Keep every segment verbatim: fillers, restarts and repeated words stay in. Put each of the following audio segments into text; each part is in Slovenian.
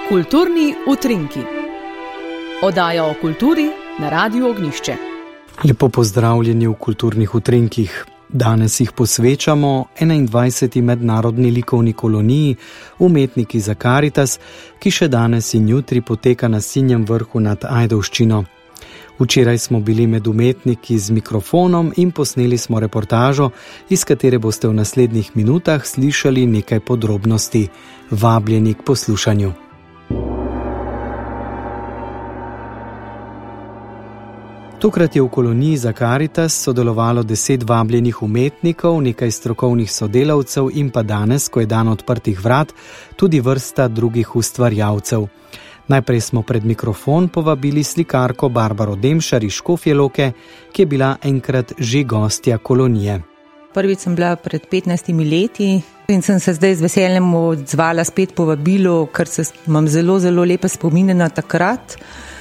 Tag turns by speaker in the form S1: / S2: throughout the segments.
S1: Kulturni utrinki. Oddaja o kulturi na Radiu Ognjišče.
S2: Lepo pozdravljeni v Kulturnih utrinkih. Danes jih posvečamo enaindvajseti mednarodni likovni koloniji Umetniki za Karitas, ki še danes in jutri poteka na Sinjem vrhu nad Ajdovščino. Včeraj smo bili med umetniki z mikrofonom in posneli smo reportažo, iz katere boste v naslednjih minutah slišali nekaj podrobnosti. Vabljeni k poslušanju. Tokrat je v koloniji za Karitas sodelovalo deset vabljenih umetnikov, nekaj strokovnih sodelavcev in pa danes, ko je dan odprtih vrat, tudi vrsta drugih ustvarjalcev. Najprej smo pred mikrofon povabili slikarko Barbaro Demšar iz Škofje Loke, ki je bila enkrat že gostja kolonije.
S3: Prvič sem bila pred petnajstimi leti in sem se zdaj z veseljem odzvala spet povabilo, ker se imam zelo, zelo lepe spomine na takrat.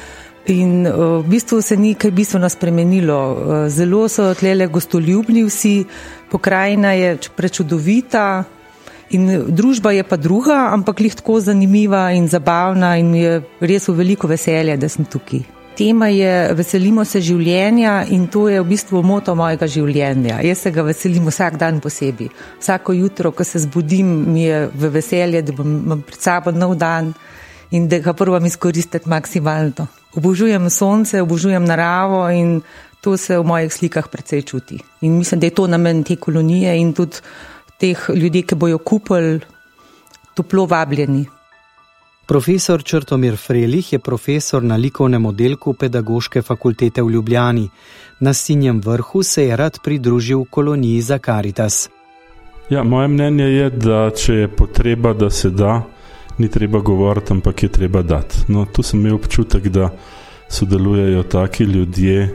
S3: In v bistvu se ni kaj bistveno spremenilo. Zelo so tlele gostoljubni vsi, pokrajina je prečudovita in družba je pa druga, ampak lih tako zanimiva in zabavna in mi je res v veliko veselje, da sem tukaj. Tema je Veselimo se življenja in to je v bistvu moto mojega življenja. Jaz se ga veselim vsak dan posebej. Vsako jutro, ko se zbudim, mi je v veselje, da bom pred sabo nov dan in da ga probam izkoristiti maksimalno. Obožujem sonce, obožujem naravo in to se v mojih slikah precej čuti. In mislim, da je to namen te kolonije in tudi teh ljudi, ki bojo kupili, toplo vabljeni.
S2: Profesor Črtomir Frelih je profesor na likovnem oddelku Pedagoške fakultete v Ljubljani. Na Sinjem vrhu se je rad pridružil koloniji za Karitas.
S4: Ja, moje mnenje je, da če je potreba, da se da, ni treba govoriti, ampak je treba dati. No, tu sem imel občutek, da sodelujejo taki ljudje,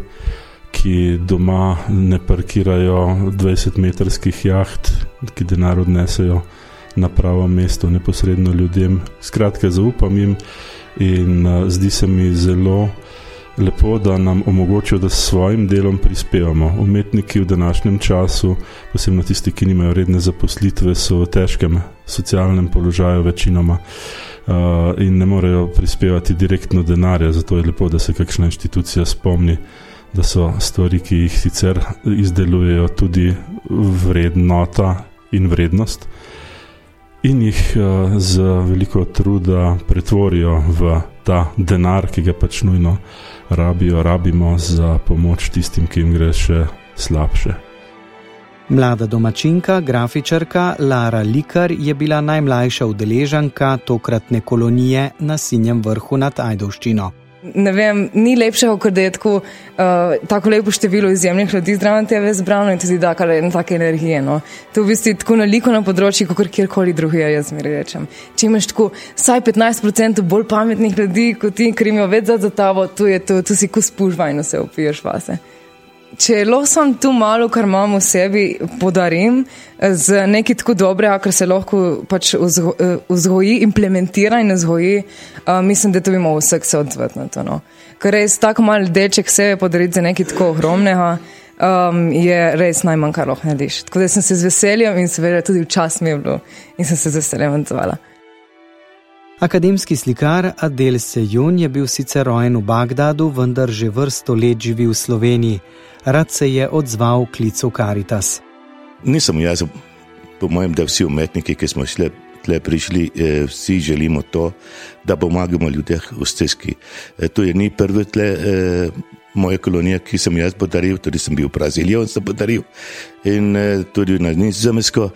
S4: ki doma ne parkirajo dvajsetmetrskih jaht, ki denar odnesejo na pravo mesto, neposredno ljudem. Skratka, zaupam jim in uh, zdi se mi zelo lepo, da nam omogočijo, da s svojim delom prispevamo. Umetniki v današnjem času, posebno tisti, ki nimajo redne zaposlitve, so v težkem socialnem položaju večinoma uh, in ne morejo prispevati direktno denarja, zato je lepo, da se kakšna inštitucija spomni, da so stvari, ki jih sicer izdelujejo, tudi vrednota in vrednost in jih uh, z veliko truda pretvorijo v ta denar, ki ga pač nujno rabijo, rabimo za pomoč tistim, ki jim gre še slabše.
S2: Mlada domačinka, grafičarka Lara Likar je bila najmlajša udeleženka tokratne kolonije na Sinjem vrhu nad Ajdovščino.
S5: Ne vem, ni lepšega, kot da je tako, uh, tako lepo število izjemnih ljudi zdravo tebe zbrano in tudi da kar ena take energije. No. To v bistvu tako na likovnem področju, kot kjerkoli drugje, jaz mi rečem. Če imaš tako vsaj petnajst procentov bolj pametnih ljudi, kot ti, ki imajo več za tabo, tu je to, tu si ko spuš vajno se opiješ vase. Če losom tu malo, kar imam v sebi, podarim z nekaj tako dobrega, kar se lahko pač vzgo, vzgoji, implementira in vzgoji, uh, mislim, da to bi malo vsek se odzvati na to. No. Ker res tako malo deček sebe podariti za nekaj tako ohromnega, um, je res najmanj, kar lahko narediš. Tako da sem se z veseljem in seveda tudi včas mi je bilo in sem se z veseljem odzvala.
S2: Akademski slikar Adel Sejun je bil sicer rojen v Bagdadu, vendar že vrsto let živi v Sloveniji. Rad se je odzval klicu Karitas.
S6: Nisem jaz, po mojem, da vsi umetniki, ki smo šle, tle prišli, eh, vsi želimo to, da pomagamo ljudeh v stiski. Eh, to je ni prvi tle eh, moje kolonije, ki sem jaz podaril, tudi sem bil v Brazilijo in sem podaril in eh, tudi na Nizozemsko.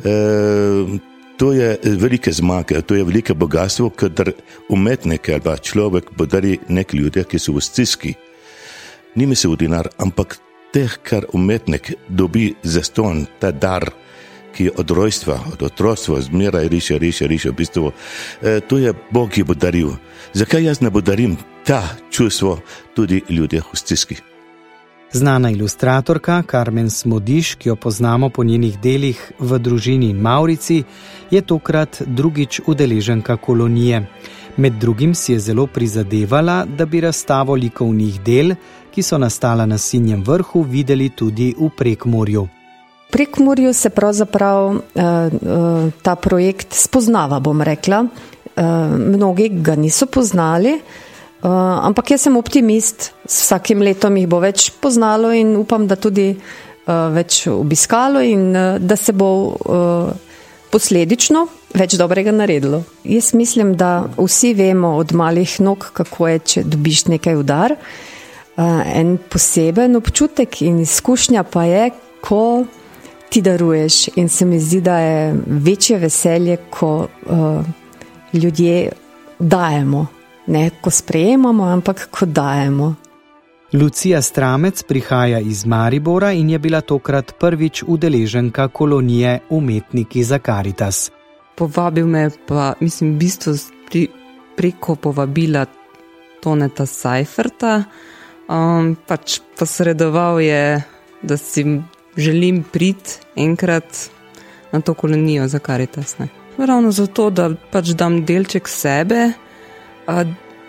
S6: Eh, To je velike zmage, to je velike bogatstvo, kadar umetnik ali človek podari nek ljudje, ki so v stiski. Ni misel v dinar, ampak teh, kar umetnik dobi zastonj, ta dar, ki je od rojstva, od otrostva, zmeraj riše, riše, riše, v bistvu, e, to je Bog, ki je podaril. Zakaj jaz ne podarim ta čustvo tudi ljudje v stiski?
S2: Znana ilustratorka Karmen Smodiš, ki jo poznamo po njenih delih V družini in Maurici, je tokrat drugič udeleženka kolonije. Med drugim si je zelo prizadevala, da bi razstavo likovnih del, ki so nastala na Sinjem vrhu, videli tudi v Prekmurju.
S7: V Prekmurju se pravzaprav uh, uh, ta projekt spoznava, bom rekla. mnogi ga niso poznali, ampak jaz sem optimist, s vsakim letom jih bo več poznalo in upam, da tudi več obiskalo in da se bo posledično več dobrega naredilo. Jaz mislim, da vsi vemo od malih nog, kako je, če dobiš nekaj udar. En poseben občutek in izkušnja pa je, ko ti daruješ in se mi zdi, da je večje veselje, ko ljudje dajemo. Ne, ko sprejemamo, ampak ko dajemo.
S2: Lucija Stramec prihaja iz Maribora in je bila tokrat prvič udeleženka kolonije Umetniki za Karitas.
S3: Povabil me pa, mislim, v bistvu pri, preko povabila Toneta Seiferta. Um, pač posredoval je, da si želim priti enkrat na to kolonijo za Karitas. Ne. Ravno zato, da pač dam delček sebe, a,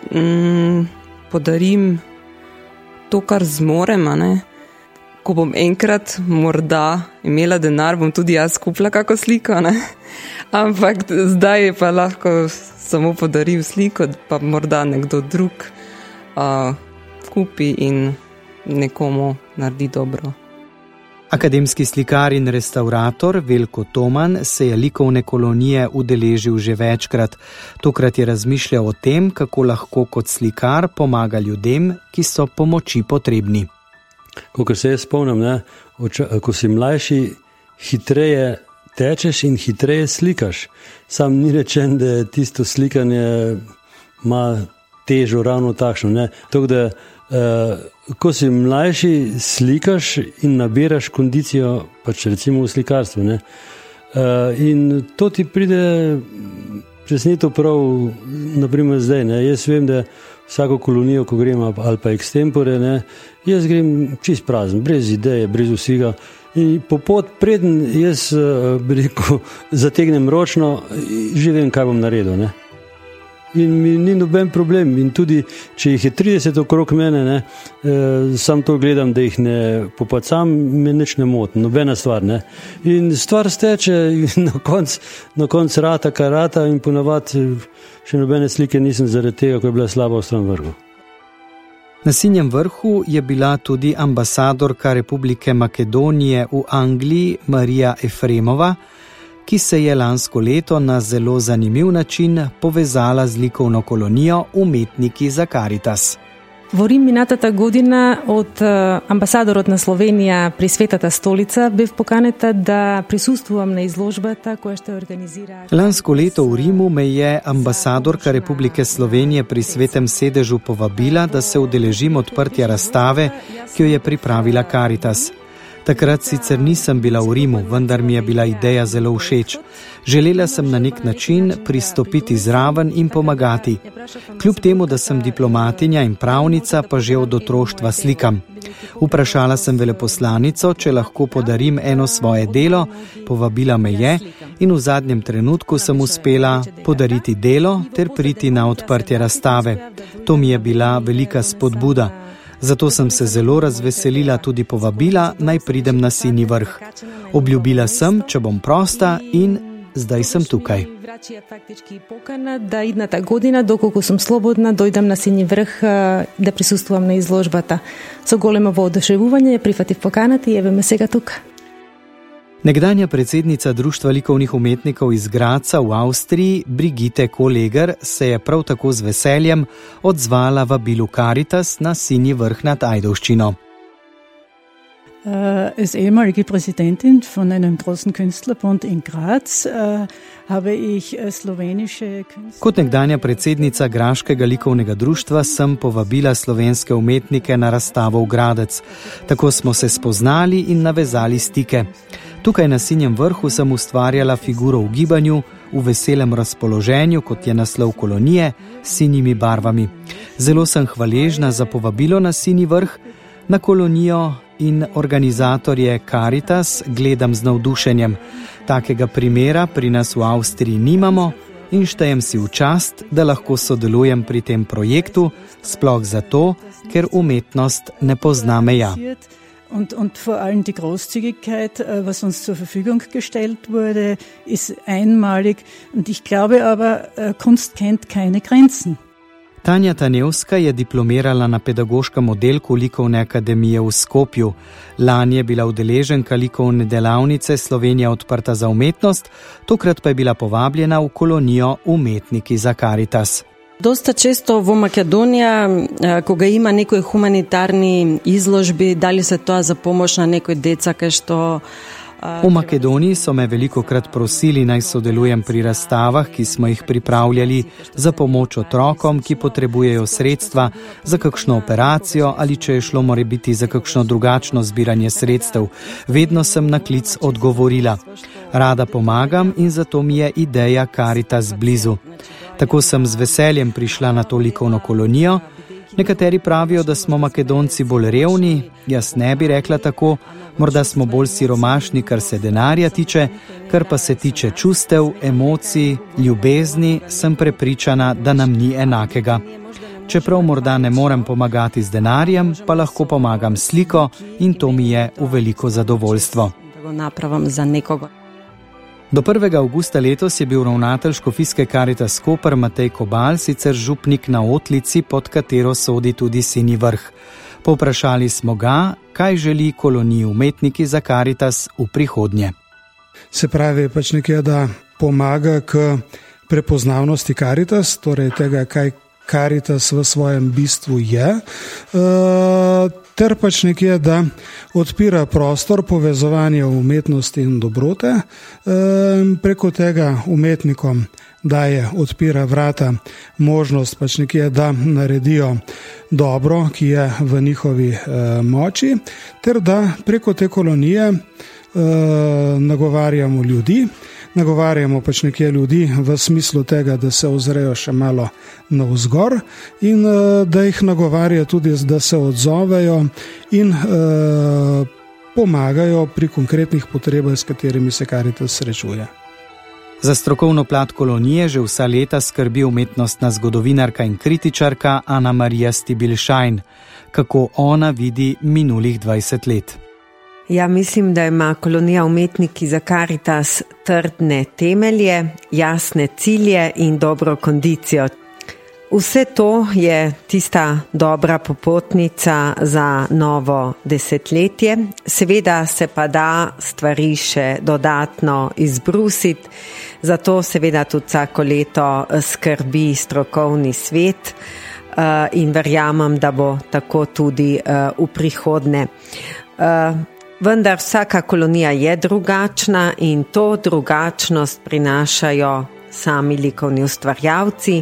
S3: mm, podarim to, kar zmorem, ne? Ko bom enkrat morda imela denar, bom tudi jaz kupila kako sliko, ne? Ampak zdaj pa lahko samo podarim sliko, pa morda nekdo drug a, kupi in nekomu naredi dobro.
S2: Akademski slikar in restaurator Veljko Toman se je likovne kolonije udeležil že večkrat. Tokrat je razmišljal o tem, kako lahko kot slikar pomaga ljudem, ki so pomoči potrebni.
S8: Kakor se jaz spomnim, ne, ko si mlajši, hitreje tečeš in hitreje slikaš. Sam ni rečen, da je tisto slikanje ima težo ravno takšno. Ne. Tako da Uh, ko si mlajši, slikaš in nabiraš kondicijo, pač recimo v slikarstvu. Ne? Uh, in to ti pride presneto prav, naprimer zdaj. Ne? Jaz vem, da vsako kolonijo, ko grem ali pa extempore, ne? Jaz grem čist prazen, brez ideje, brez vsega. In po pot preden jaz uh, bi rekel, zategnem ročno, že vem, kaj bom naredil. Ne? In mi ni noben problem. In tudi, če jih je trideset okrog mene, ne, eh, sam to gledam, da jih ne popacam, me nič ne moti, nobena stvar. Ne. In stvar steče in na konc, na konc rata, kar rata in ponavad še nobene slike nisem zaradi tega, ko je bila slaba v stran vrhu.
S2: Na Sinjem vrhu je bila tudi ambasadorka Republike Makedonije v Angliji Marija Efremova, ki se je lansko leto na zelo zanimiv način povezala z likovno kolonijo Umetniki za Karitas.
S9: Во Рим минатата година од амбасадорот на Словенија при Светата столица бев поканета да присуствувам на изложбата која ще организира.
S2: Lansko leto v Rimu me je ambasadorka Republike Slovenije pri Svetem sedežu povabila, da se udeležim odprtja razstave, ki jo je pripravila Karitas. Takrat sicer nisem bila v Rimu, vendar mi je bila ideja zelo všeč. Želela sem na nek način pristopiti zraven in pomagati. Kljub temu, da sem diplomatinja in pravnica, pa že od otroštva slikam. Vprašala sem veleposlanico, če lahko podarim eno svoje delo, povabila me je in v zadnjem trenutku sem uspela podariti delo ter priti na odprtje razstave. To mi je bila velika spodbuda. Zato sem se zelo razveselila tudi povabila, naj pridem na Sinji vrh. Obljubila sem, če bom prosta in zdaj sem tukaj.
S9: Da idната година, доколку сум слободна, дојдам на Синји врх да присуствувам на изложбата. Со големо воодушевување ја прифатив поканата и еве ме сега тука.
S2: Nekdanja predsednica Društva likovnih umetnikov iz Gradca v Avstriji, Brigitte Kolleger, se je prav tako z veseljem odzvala vabilu Karitas na Sinji vrh nad Ajdovščino.
S10: Als ehemalige Präsidentin von einem großen Künstlerbund in Graz habe ich slowenische Künstler.
S2: Kot nekdanja predsednica Graškega likovnega društva sem povabila slovenske umetnike na razstavo v Gradec. Tako smo se spoznali in navezali stike. Tukaj na Sinjem vrhu sem ustvarjala figuro v gibanju, v veselem razpoloženju, kot je naslov kolonije, s sinjimi barvami. Zelo sem hvaležna za povabilo na Sinji vrh, na kolonijo in organizatorje Karitas gledam z navdušenjem. Takega primera pri nas v Avstriji nimamo in štejem si v čast, da lahko sodelujem pri tem projektu, sploh zato, ker umetnost ne pozna meja.
S10: Und, und vor allem die Großzügigkeit, was uns zur Verfügung gestellt wurde, ist einmalig. Und ich glaube aber, Kunst kennt keine Grenzen.
S2: Tanja Tanevska je diplomirala na pedagoškem oddelku likovne akademije v Skopju. Lani je bila udeleženka likovne delavnice Slovenija odprta za umetnost, tokrat pa je bila povabljena v kolonijo Umetniki za Karitas.
S11: Dosta često v Makedonija, ko ga ima nekoj humanitarni izložbi, dali se to za pomoč na nekoj deca, kaj što...
S2: V Makedoniji so me velikokrat prosili, naj sodelujem pri razstavah, ki smo jih pripravljali za pomoč otrokom, ki potrebujejo sredstva za kakšno operacijo ali če je šlo morebiti za kakšno drugačno zbiranje sredstev. Vedno sem na klic odgovorila. Rada pomagam in zato mi je ideja Karitas blizu. Tako sem z veseljem prišla na to likovno kolonijo. Nekateri pravijo, da smo Makedonci bolj revni, jaz ne bi rekla tako, morda smo bolj siromašni, kar se denarja tiče, kar pa se tiče čustev, emocij, ljubezni, sem prepričana, da nam ni enakega. Čeprav morda ne morem pomagati z denarjem, pa lahko pomagam s sliko in to mi je v veliko zadovoljstvo.
S11: Napravam za nekoga.
S2: Do prvega avgusta letos je bil ravnatelj Škofijske Karitas Koper Matej Kobal, sicer župnik na Otlici, pod katero sodi tudi Sinji Vrh. Povprašali smo ga, kaj želi koloniji Umetniki za Karitas v prihodnje.
S12: Se pravi, pač nekje, da pomaga k prepoznavnosti Karitas, torej tega, kaj Karitas v svojem bistvu je, ter pač nekje, da odpira prostor povezovanja umetnosti in dobrote, preko tega umetnikom daje, odpira vrata, možnost pač nekje, da naredijo dobro, ki je v njihovi moči, ter da preko te kolonije nagovarjamo ljudi, nagovarjamo pač nekje ljudi v smislu tega, da se ozrejo še malo navzgor in da jih nagovarja tudi, da se odzovejo in uh, pomagajo pri konkretnih potrebah, s katerimi se Karitas srečuje.
S2: Za strokovno plat kolonije že vsa leta skrbi umetnostna zgodovinarka in kritičarka Ana Marija Stibilšajn. Kako ona vidi minulih dvajset let?
S13: Ja, mislim, da ima kolonija Umetniki za Karitas trdne temelje, jasne cilje in dobro kondicijo. Vse to je tista dobra popotnica za novo desetletje. Seveda se pa da stvari še dodatno izbrusiti, zato seveda tudi vsako leto skrbi strokovni svet in verjamem, da bo tako tudi v prihodnje. Vendar vsaka kolonija je drugačna in to drugačnost prinašajo sami likovni ustvarjalci.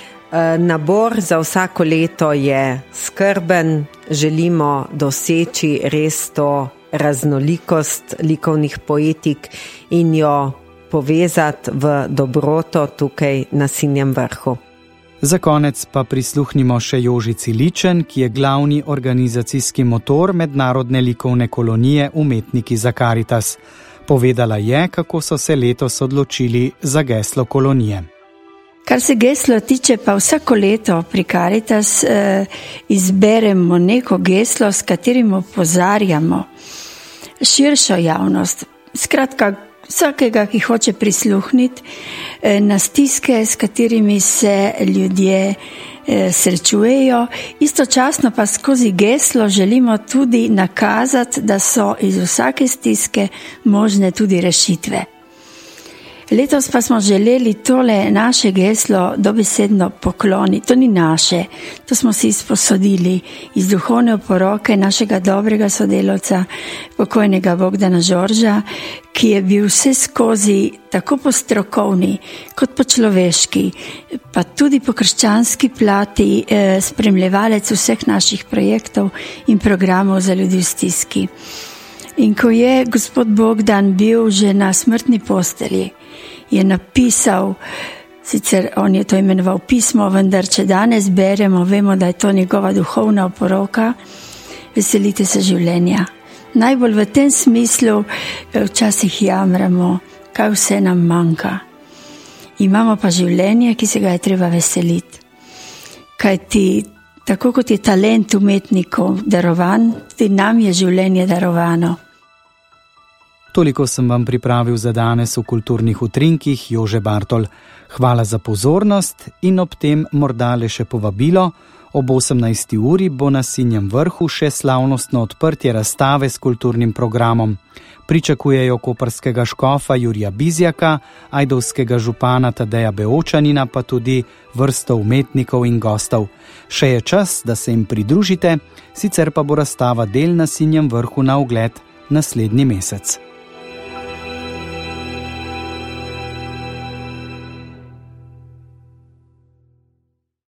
S13: Nabor za vsako leto je skrben, želimo doseči res to raznolikost likovnih poetik in jo povezati v dobroto tukaj na Sinjem Vrhu.
S2: Za konec pa prisluhnimo še Jožici Ličen, ki je glavni organizacijski motor mednarodne likovne kolonije Umetniki za Karitas. Povedala je, kako so se letos odločili za geslo kolonije.
S14: Kar se geslo tiče, pa vsako leto pri Karitas eh, izberemo neko geslo, s katerim opozarjamo širšo javnost. Skratka, vsakega, ki hoče prisluhniti eh, na stiske, s katerimi se ljudje eh, srečujejo. Istočasno pa skozi geslo želimo tudi nakazati, da so iz vsake stiske možne tudi rešitve. Letos pa smo želeli tole naše geslo dobesedno pokloniti. To ni naše, to smo si izposodili iz duhovne oporoke našega dobrega sodelavca, pokojnega Bogdana Žorža, ki je bil vse skozi tako po strokovni kot po človeški, pa tudi po krščanski plati eh, spremljevalec vseh naših projektov in programov za ljudi v stiski. In ko je gospod Bogdan bil že na smrtni postelji, je napisal, sicer on je to imenoval pismo, vendar če danes beremo, vemo, da je to njegova duhovna oporoka, veselite se življenja. Najbolj v tem smislu včasih jamramo, kaj vse nam manjka. Imamo pa življenje, ki se ga je treba veseliti. Kaj ti tako kot je talent umetnikov darovan, tudi nam je življenje darovano.
S2: Toliko sem vam pripravil za danes v kulturnih utrinkih, Jože Bartol. Hvala za pozornost in ob tem morda le še povabilo. Ob osemnajsti uri bo na Sinjem vrhu še slavnostno odprtje razstave s kulturnim programom. Pričakujejo koprskega škofa Jurija Bizjaka, ajdovskega župana Tadeja Beočanina, pa tudi vrsto umetnikov in gostov. Še je čas, da se jim pridružite, sicer pa bo razstava del na Sinjem vrhu na ogled naslednji mesec.